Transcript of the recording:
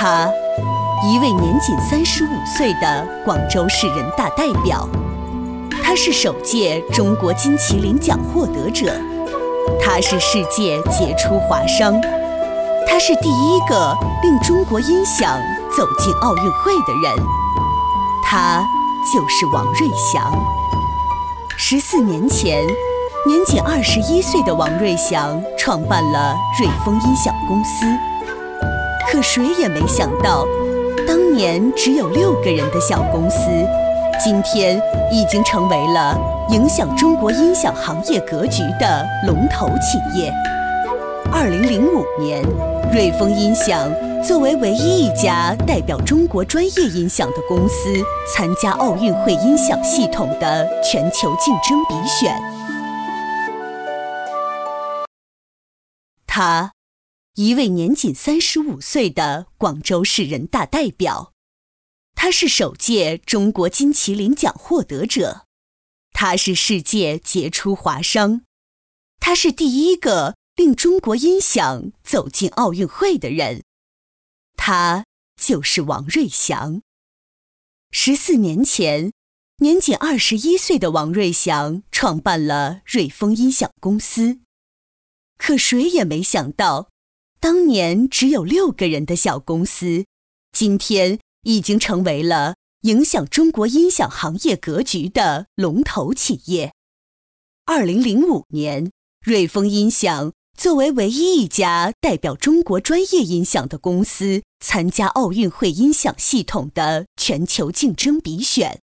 他，一位年仅35岁的广州市人大代表。他是首届中国金麒麟奖获得者，他是世界杰出华商，他是第一个令中国音响走进奥运会的人，他就是王瑞祥。14年前，年仅21岁的王瑞祥创办了瑞丰音响公司，可谁也没想到，当年只有6个人的小公司，今天已经成为了影响中国音响行业格局的龙头企业。2005年，瑞丰音响作为唯一一家代表中国专业音响的公司参加奥运会音响系统的全球竞争比选。他，一位年仅35岁的广州市人大代表。他是首届中国金麒麟奖获得者，他是世界杰出华商，他是第一个令中国音响走进奥运会的人，他就是王瑞祥。14年前，年仅21岁的王瑞祥创办了瑞丰音响公司，可谁也没想到，当年只有6个人的小公司，今天已经成为了影响中国音响行业格局的龙头企业。2005年，瑞丰音响作为唯一一家代表中国专业音响的公司参加奥运会音响系统的全球竞争比选。